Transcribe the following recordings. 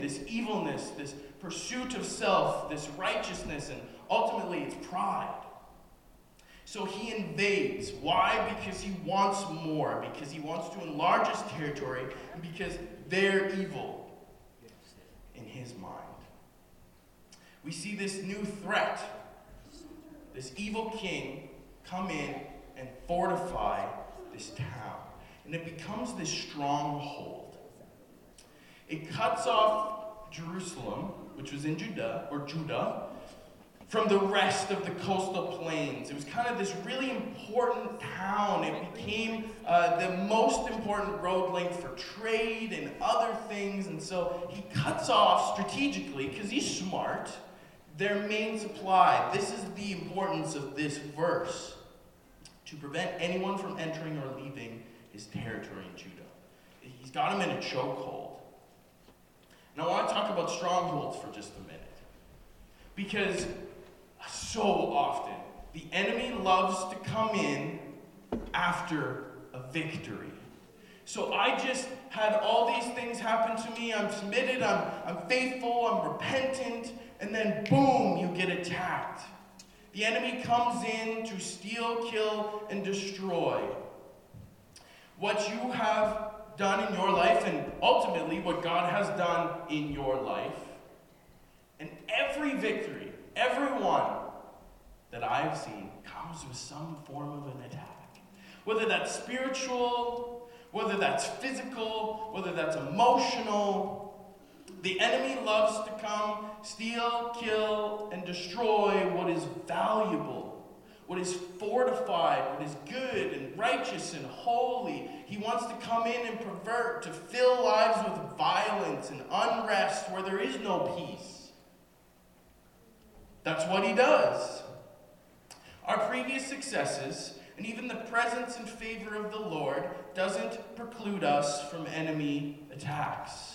this evilness, this pursuit of self, this righteousness, and ultimately it's pride. So he invades. Why? Because he wants more, because he wants to enlarge his territory, and because they're evil in his mind. We see this new threat, this evil king, come in and fortify this town. And it becomes this stronghold. It cuts off Jerusalem, which was in Judah, from the rest of the coastal plains. It was kind of this really important town. It became the most important road link for trade and other things. And so he cuts off strategically, because he's smart, their main supply. This is the importance of this verse, to prevent anyone from entering or leaving his territory in Judah. He's got him in a chokehold. And I want to talk about strongholds for just a minute. Because so often, the enemy loves to come in after a victory. So I just had all these things happen to me. I'm submitted, I'm faithful, I'm repentant, and then boom, you get attacked. The enemy comes in to steal, kill, and destroy. What you have done in your life, and ultimately what God has done in your life, and every victory, every one that I've seen, comes with some form of an attack. Whether that's spiritual, whether that's physical, whether that's emotional, the enemy loves to come, steal, kill, and destroy what is valuable, what is fortified, what is good and righteous and holy. He wants to come in and pervert, to fill lives with violence and unrest where there is no peace. That's what he does. Our previous successes, and even the presence and favor of the Lord, doesn't preclude us from enemy attacks.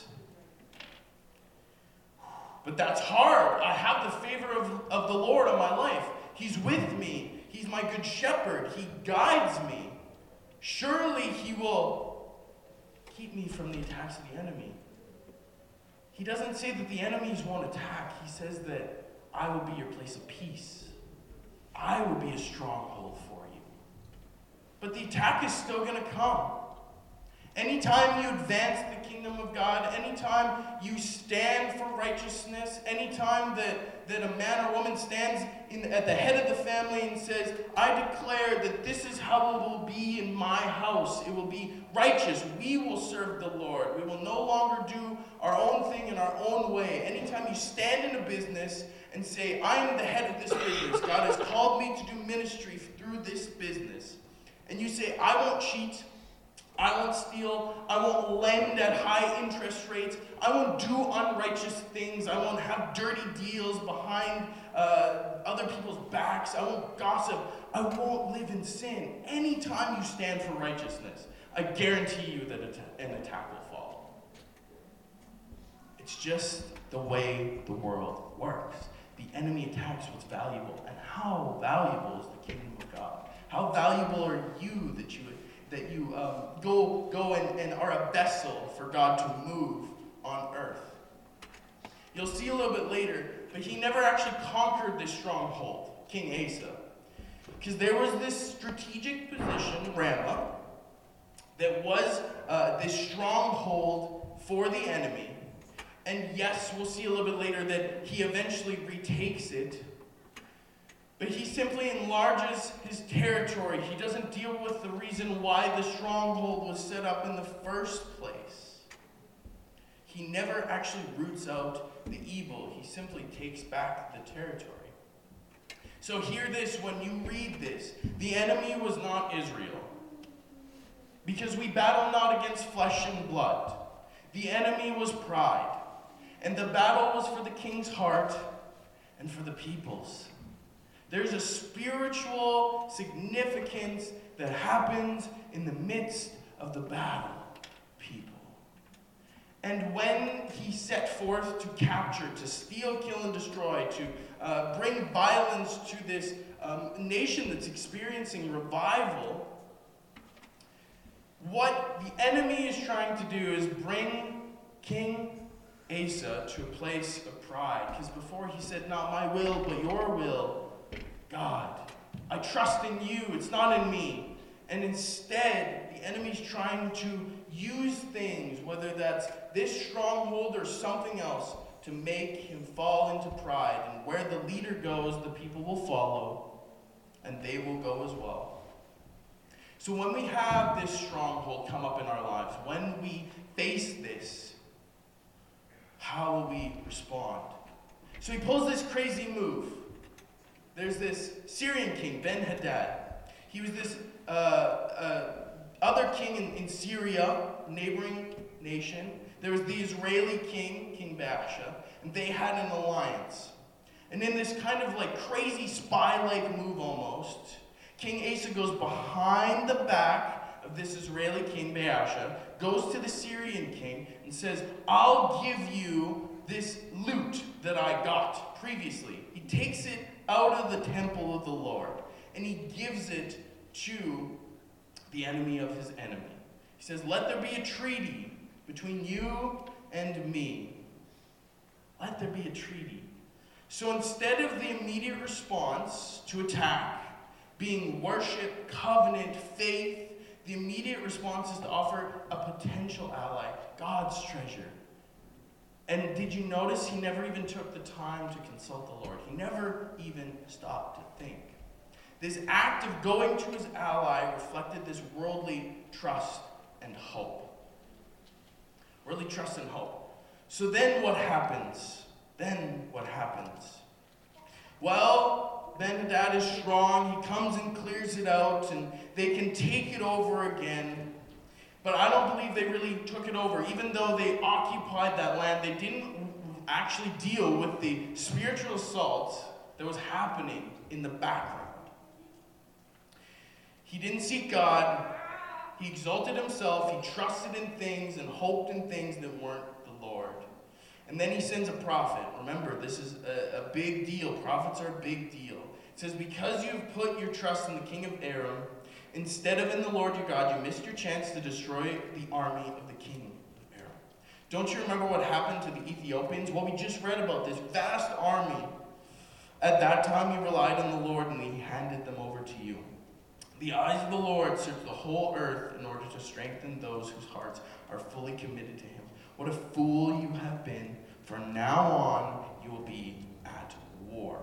But that's hard. I have the favor of the Lord on my life. He's with me. He's my good shepherd. He guides me. Surely he will keep me from the attacks of the enemy. He doesn't say that the enemies won't attack. He says that I will be your place of peace. I will be a stronghold for you. But the attack is still going to come. Anytime you advance the kingdom of God, anytime you stand for righteousness, anytime that a man or woman stands at the head of the family and says, I declare that this is how it will be in my house. It will be righteous. We will serve the Lord. We will no longer do our own thing in our own way. Anytime you stand in a business and say, I am the head of this business. God has called me to do ministry through this business. And you say, I won't cheat. I won't steal. I won't lend at high interest rates. I won't do unrighteous things. I won't have dirty deals behind other people's backs. I won't gossip. I won't live in sin. Anytime you stand for righteousness, I guarantee you that an attack will follow. It's just the way the world works. The enemy attacks what's valuable. And how valuable is the kingdom of God? How valuable are you that you go and are a vessel for God to move on earth? You'll see a little bit later, but he never actually conquered this stronghold, King Asa. Because there was this strategic position, Ramah, that was this stronghold for the enemy. And yes, we'll see a little bit later that he eventually retakes it. But he simply enlarges his territory. He doesn't deal with the reason why the stronghold was set up in the first place. He never actually roots out the evil. He simply takes back the territory. So hear this when you read this. The enemy was not Israel. Because we battle not against flesh and blood. The enemy was pride. And the battle was for the king's heart and for the people's. There's a spiritual significance that happens in the midst of the battle, people. And when he set forth to capture, to steal, kill, and destroy, to bring violence to this nation that's experiencing revival, what the enemy is trying to do is bring King Asa to a place of pride. Because before he said, not my will, but your will. God, I trust in you. It's not in me. And instead, the enemy's trying to use things, whether that's this stronghold or something else, to make him fall into pride. And where the leader goes, the people will follow, and they will go as well. So when we have this stronghold come up in our lives, when we face this, how will we respond? So he pulls this crazy move. There's this Syrian king, Ben-Hadad. He was this other king in Syria, neighboring nation. There was the Israeli king, King Baasha, and they had an alliance. And in this kind of like crazy spy-like move almost, King Asa goes behind the back of this Israeli king, Baasha, goes to the Syrian king and says, I'll give you this loot that I got previously. He takes it out of the temple of the Lord, and he gives it to the enemy of his enemy. He says, let there be a treaty between you and me. Let there be a treaty. So instead of the immediate response to attack being worship, covenant, faith, the immediate response is to offer a potential ally, God's treasure. And did you notice he never even took the time to consult the Lord? He never even stopped to think. This act of going to his ally reflected this worldly trust and hope. Worldly trust and hope. So then what happens? Well, Ben-Hadad is strong. He comes and clears it out, and they can take it over again. But I don't believe they really took it over. Even though they occupied that land, they didn't actually deal with the spiritual assault that was happening in the background. He didn't seek God. He exalted himself. He trusted in things and hoped in things that weren't the Lord. And then he sends a prophet. Remember, this is a big deal. Prophets are a big deal. It says, because you have put your trust in the king of Aram, instead of in the Lord your God, you missed your chance to destroy the army of the king of Aram. Don't you remember what happened to the Ethiopians? Well, we just read about this vast army. At that time, he relied on the Lord, and he handed them over to you. The eyes of the Lord search the whole earth in order to strengthen those whose hearts are fully committed to him. What a fool you have been. From now on, you will be at war.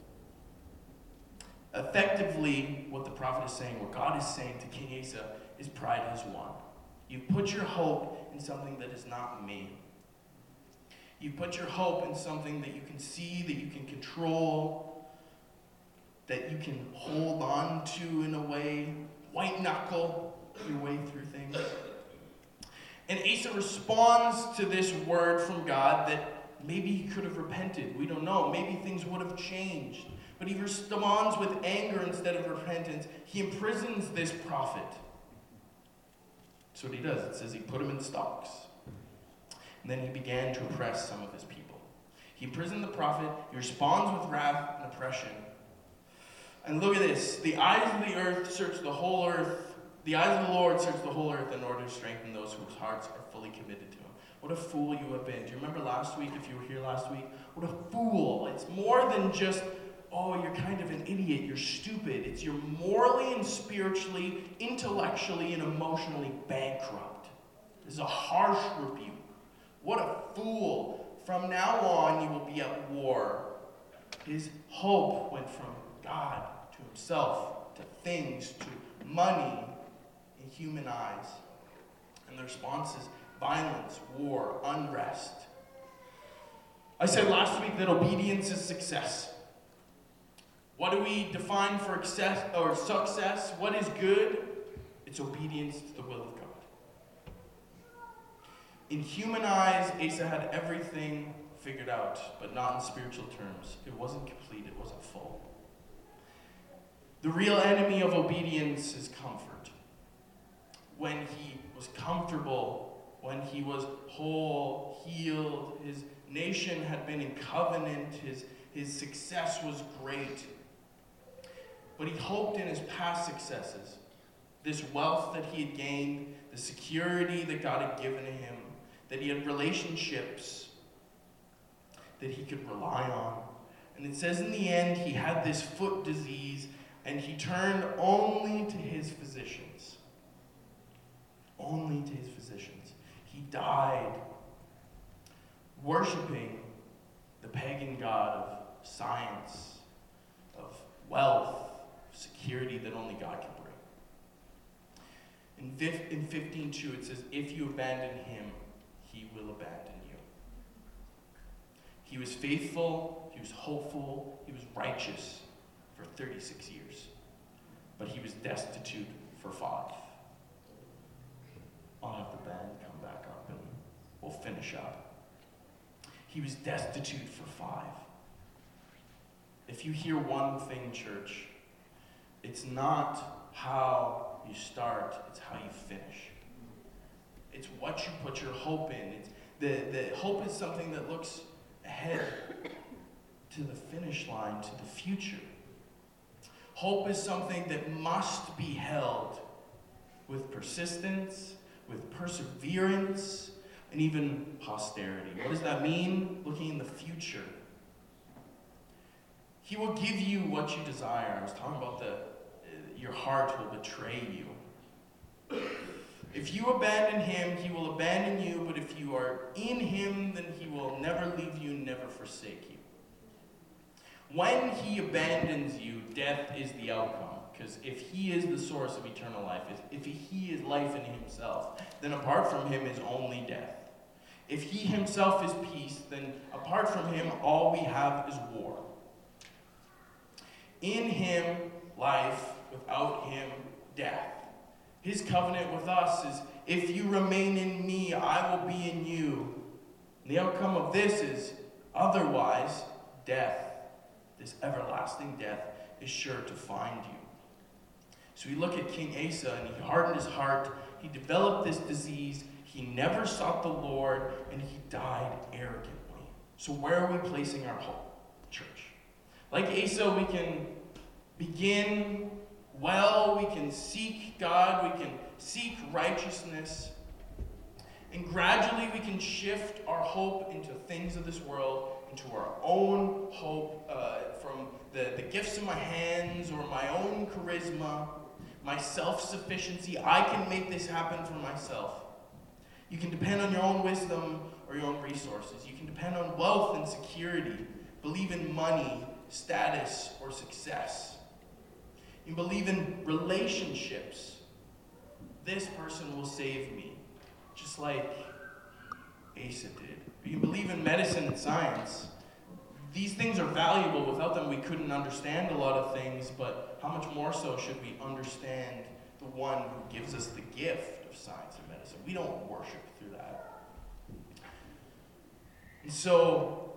Effectively, what the prophet is saying, what God is saying to King Asa, is pride has won. You've put your hope in something that is not me. You put your hope in something that you can see, that you can control, that you can hold on to in a way, white knuckle your way through things. And Asa responds to this word from God that maybe he could have repented. We don't know. Maybe things would have changed. But he responds with anger instead of repentance. He imprisons this prophet. That's what he does. It says he put him in stocks. And then he began to oppress some of his people. He imprisoned the prophet. He responds with wrath and oppression. And look at this. The eyes of the earth search the whole earth. The eyes of the Lord search the whole earth in order to strengthen those whose hearts are fully committed to him. What a fool you have been. Do you remember last week, if you were here last week? What a fool. It's more than just, oh, you're kind of an idiot, you're stupid. It's you're morally and spiritually, intellectually and emotionally bankrupt. This is a harsh rebuke. What a fool. From now on, you will be at war. His hope went from God to himself, to things, to money in human eyes. And the response is violence, war, unrest. I said last week that obedience is success. What do we define for success? What is good? It's obedience to the will of God. In human eyes, Asa had everything figured out, but not in spiritual terms. It wasn't complete, it wasn't full. The real enemy of obedience is comfort. When he was comfortable, when he was whole, healed, his nation had been in covenant, his success was great. But he hoped in his past successes, this wealth that he had gained, the security that God had given to him, that he had relationships, that he could rely on. And it says in the end, he had this foot disease, and he turned only to his physicians. Only to his physicians. He died worshiping the pagan god of science, of wealth, security that only God can bring. In 15:2 it says, if you abandon him, he will abandon you. He was faithful, he was hopeful, he was righteous for 36 years. But he was destitute for 5. I'll have the band come back up and we'll finish up. He was destitute for 5. If you hear one thing, church, it's not how you start, it's how you finish. It's what you put your hope in. It's the hope is something that looks ahead to the finish line, to the future. Hope is something that must be held with persistence, with perseverance, and even posterity. What does that mean? Looking in the future. He will give you what you desire. I was talking about your heart will betray you. If you abandon him, he will abandon you, but if you are in him, then he will never leave you, never forsake you. When he abandons you, death is the outcome. Because if he is the source of eternal life, if he is life in himself, then apart from him is only death. If he himself is peace, then apart from him, all we have is war. In him, life. Without him, death. His covenant with us is, if you remain in me, I will be in you. And the outcome of this is, otherwise, death. This everlasting death is sure to find you. So we look at King Asa, and he hardened his heart. He developed this disease. He never sought the Lord, and he died arrogantly. So where are we placing our hope, church? Like Asa, we can begin well, we can seek God, we can seek righteousness, and gradually we can shift our hope into things of this world, into our own hope from the gifts of my hands or my own charisma, my self-sufficiency. I can make this happen for myself. You can depend on your own wisdom or your own resources. You can depend on wealth and security, believe in money, status, or success. You believe in relationships. This person will save me, just like Asa did. You can believe in medicine and science. These things are valuable. Without them, we couldn't understand a lot of things, but how much more so should we understand the one who gives us the gift of science and medicine? We don't worship through that. And so,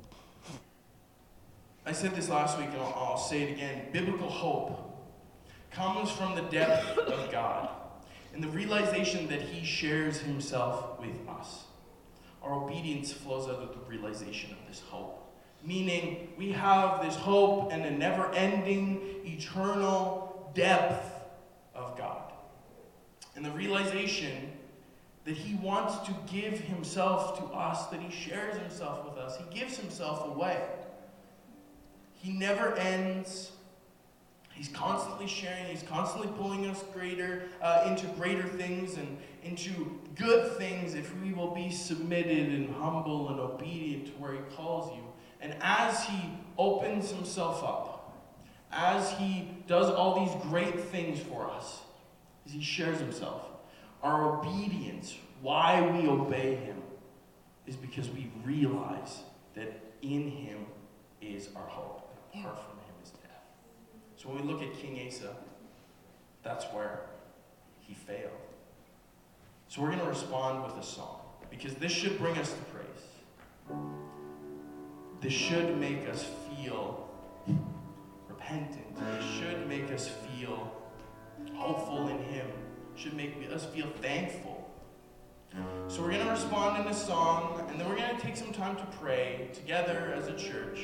I said this last week, and I'll say it again. Biblical hope comes from the depth of God and the realization that he shares himself with us. Our obedience flows out of the realization of this hope. Meaning, we have this hope and a never-ending, eternal depth of God. And the realization that he wants to give himself to us, that he shares himself with us. He gives himself away. He never ends. He's constantly sharing. He's constantly pulling us into greater things and into good things if we will be submitted and humble and obedient to where he calls you. And as he opens himself up, as he does all these great things for us, as he shares himself, our obedience, why we obey him, is because we realize that in him is our hope. Apart from him is death. So when we look at King Asa, that's where he failed. So we're going to respond with a song, because this should bring us to praise. This should make us feel repentant. It should make us feel hopeful in him. It should make us feel thankful. So we're going to respond in a song, and then we're going to take some time to pray together as a church.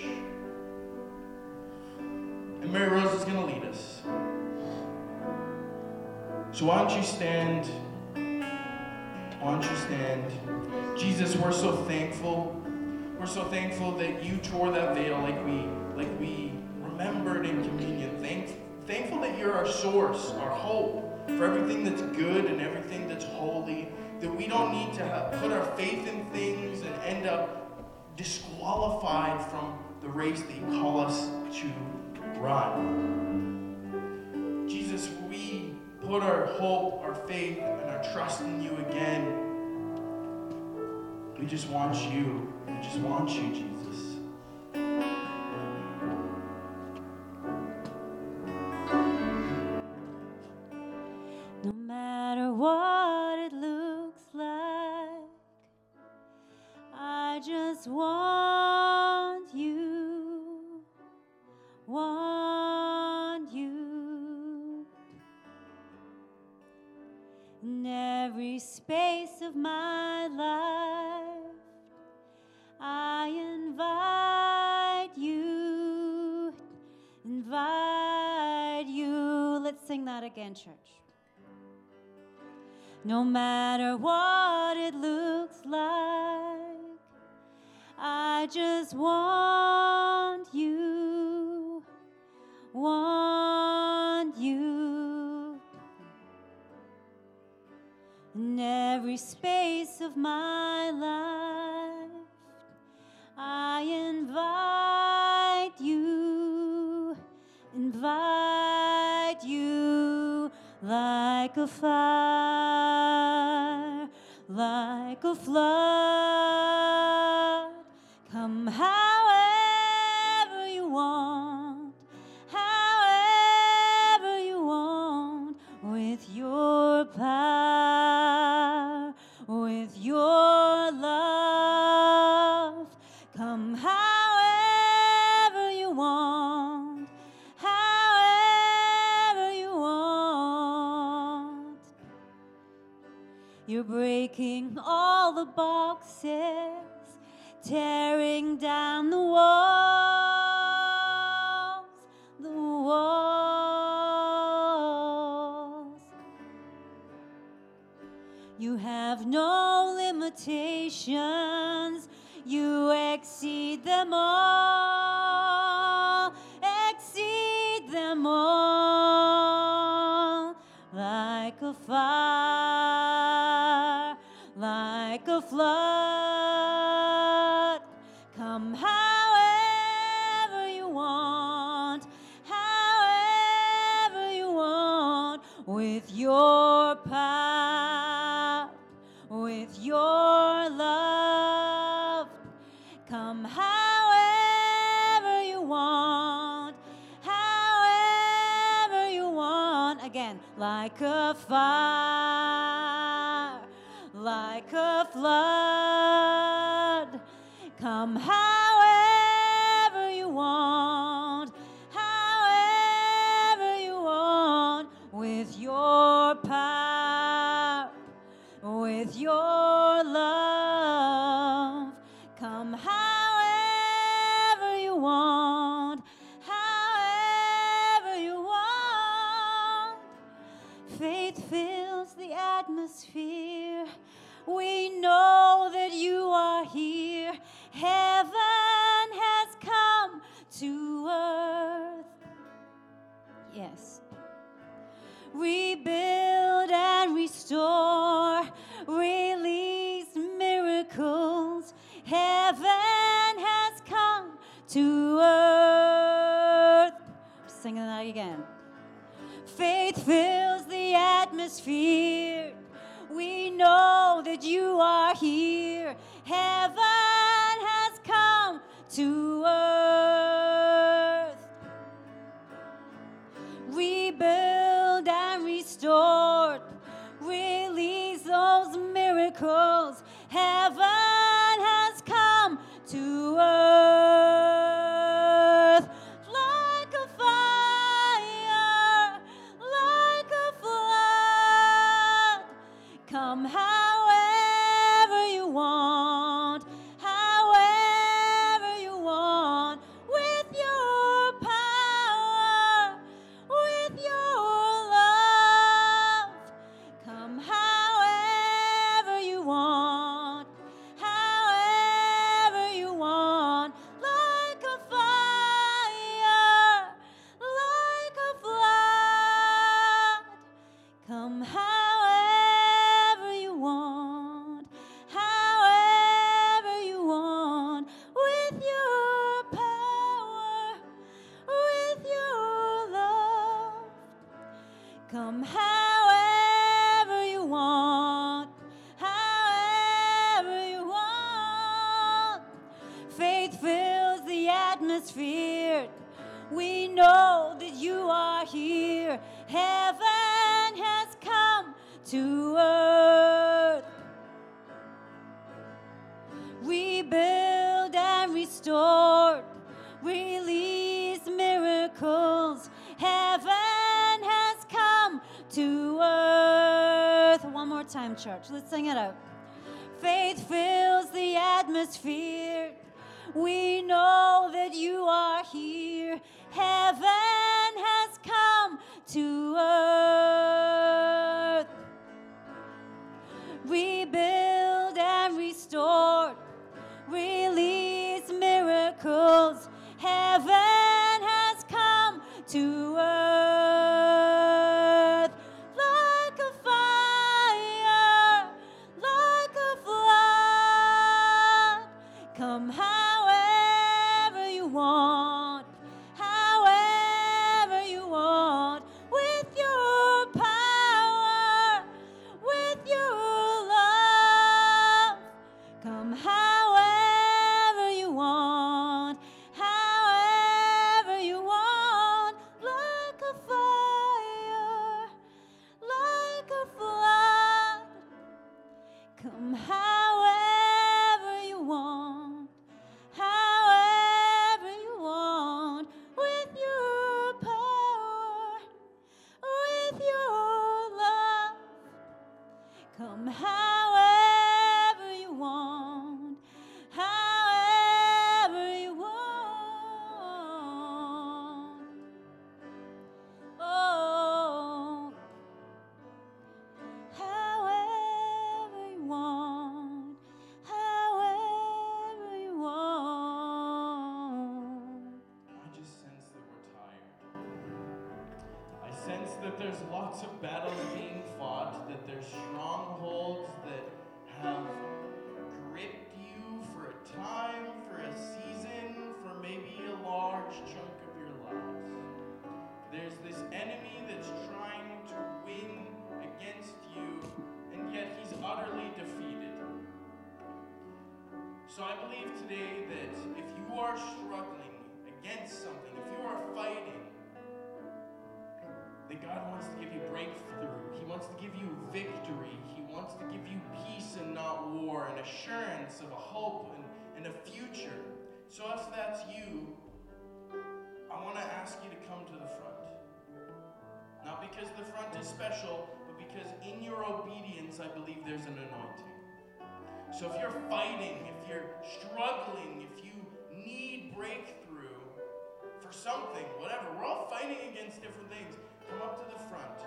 And Mary Rose is going to lead us. So why don't you stand? Why don't you stand? Jesus, we're so thankful We're so thankful that you tore that veil like we remembered in communion. Thankful that you're our source, our hope for everything that's good and everything that's holy, that we don't need to put our faith in things and end up disqualified from the race that you call us to run. Jesus, we put our hope, our faith, and our trust in you again. We just want you. We just want you, Jesus. No matter what it looks like, I just want you, want you. In every space of my life, I invite you, invite you. Let's sing that again, church. No matter what it looks like, I just want you, want you. In every space of my life, I invite you, invite you. Like a fire, like a flood, come however you want, however you want, with your power, with your love, come however you want, however you want. You're breaking all the boxes, tearing down the walls, the walls. You have no limitations, you exceed them all, exceed them all. Like a fire, like a flood, come however you want, however you want, with your power, with your love, come however you want, however you want. Again, like a fire, like a flood, come however you want, however you want, with your power, with your love, come however you want, however you want. Faith fills the atmosphere. We know that you are here. Heaven has come to earth. Yes. Rebuild and restore. Release miracles. Heaven has come to earth. Singing that again. Faith fills the atmosphere. We know that you are here. Heaven has come to earth. Rebuild and restore. Release those miracles. Heaven has come to earth. Like a fire, like a flood, come however you want, however you want, with your power, with your love, come however you want. Faith fills the atmosphere. We know that you are here. Heaven has come to earth. Rebuild and restore. Release miracles. Heaven has come to earth. One more time, church. Let's sing it out. Faith fills the atmosphere. We know that you are here. Heaven has come to earth. Rebuild and restore. Release miracles. Heaven has come to earth. Like a fire, like a flood. Come however you want, however you want, with your power, with your love. Come however you want, however you want, like a fire, like a flood. Come however you want, however you want, with your power, with your love. Come however you want, however you want. Oh, however you want, however you want. I just sense that we're tired. I sense that there's lots of battles being fought, that there's strongholds that have gripped you for a time, for a season, for maybe a large chunk of your lives. There's this enemy that's trying to win against you, and yet he's utterly defeated. So I believe today that if you are struggling against something, if you are fighting, that God wants to give you breakthrough. He wants to give you victory. He wants to give you peace and not war, and assurance of a hope and a future. So if that's you, I want to ask you to come to the front. Not because the front is special, but because in your obedience, I believe there's an anointing. So if you're fighting, if you're struggling, if you need breakthrough for something, whatever, we're all fighting against different things. Come up to the front.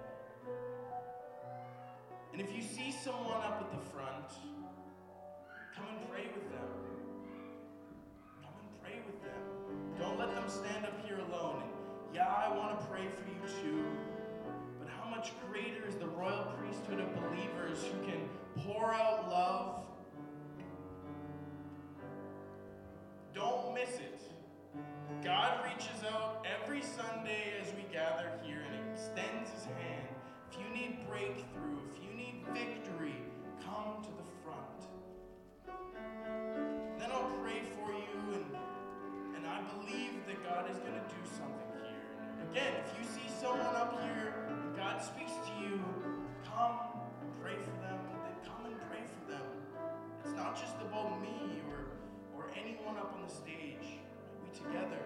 And if you see someone up at the front, come and pray with them. Come and pray with them. Don't let them stand up here alone. And yeah, I want to pray for you too. But how much greater is the royal priesthood of believers who can pour out love? Don't miss it. God reaches out every Sunday as we gather here and extends his hand. If you need breakthrough, if you need victory, come to the front. Then I'll pray for you, and I believe that God is going to do something here. And again, if you see someone up here and God speaks to you, come and pray for them, and then come and pray for them. It's not just about me or anyone up on the stage. We together.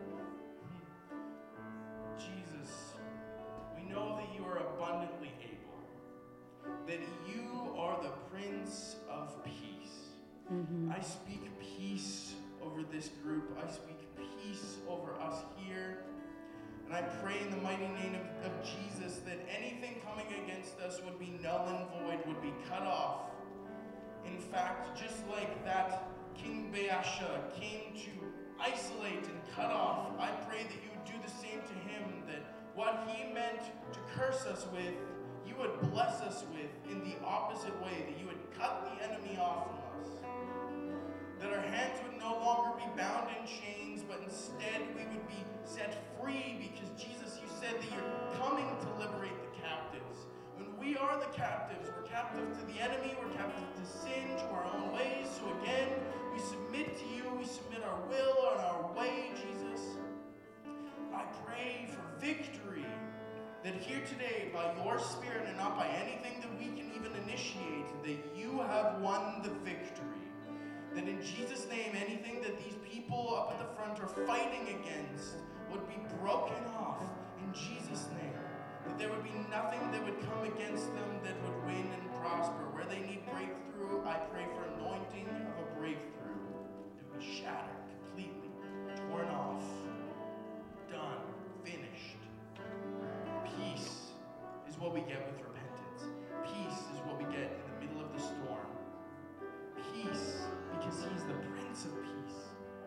Jesus, we know that you are abundantly able, that you are the Prince of Peace. I speak peace over this group. I speak peace over us here. And I pray in the mighty name of Jesus that anything coming against us would be null and void, would be cut off. In fact, just like that King Baasha came to isolate and cut off, I pray that you would do the same to him, that what he meant to curse us with, you would bless us with in the opposite way, that you would cut the enemy off from us. That our hands would no longer be bound in chains, but instead we would be set free, because Jesus, you said that you're coming to liberate the captives. When we are the captives, we're captive to the enemy, we're captive to sin, to our own ways. So again, we submit to you, we submit our will and our way, Jesus. I pray for victory, that here today, by your Spirit and not by anything that we can even initiate, that you have won the victory. That in Jesus' name, anything that these people up at the front are fighting against would be broken off in Jesus' name. That there would be nothing that would come against them that would win and prosper. Where they need breakthrough, I pray for anointing of a breakthrough to be shattered completely, torn off, done, finished. Peace is what we get with repentance. Peace is what we get in the middle of the storm. Peace, because he's the Prince of Peace.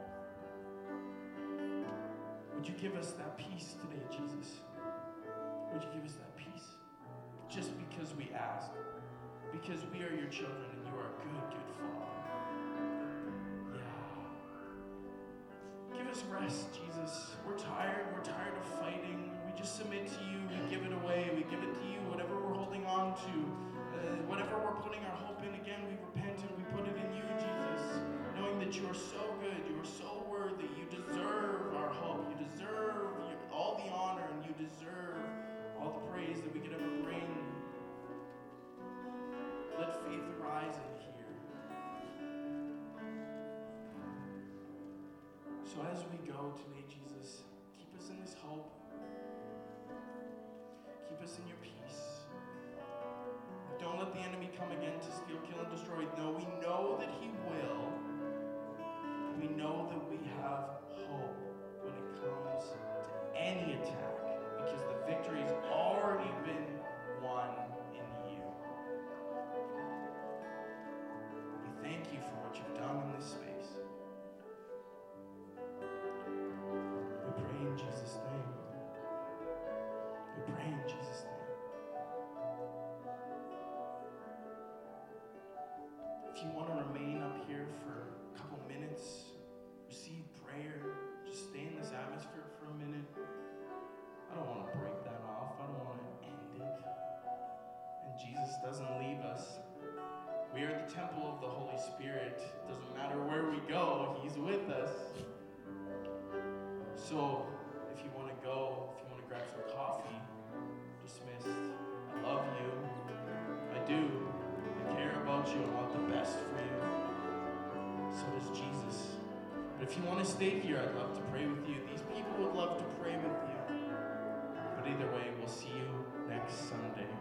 Would you give us that peace today, Jesus? Would you give us that peace? Just because we ask. Because we are your children and you are a good, good Father. Yeah. Give us rest, Jesus. We're tired. We're tired of fighting. We just submit to you. We give it away. We give it to you. Whatever we're holding on to, whatever we're putting our hope in, again, we repent and we put it in you, Jesus. Knowing that you are so good. You are so worthy. You deserve our hope. You deserve all the honor, and you deserve all the praise that we could ever bring. Let faith arise in here. So as we go today, Jesus, keep us in this hope. Keep us in your peace. Don't let the enemy come again to steal, kill, and destroy. No, we know that he will. We know that we have hope when it comes to any attack, because the victory has already been won in you. We thank you for what you've done in this space. We pray in Jesus' name. We pray in Jesus' name. If you want to remain up here for a couple minutes, receive prayer, just stay in this atmosphere for a minute. I don't want to break that off. I don't want to end it. And Jesus doesn't leave us. We are the temple of the Holy Spirit. It doesn't matter where we go, he's with us. So if you want to go, if you want to grab some coffee, dismissed. I love you. I do. I care about you. I want the best for you. So does Jesus. But if you want to stay here, I'd love to pray with you. These people would love to pray with you. But either way, we'll see you next Sunday.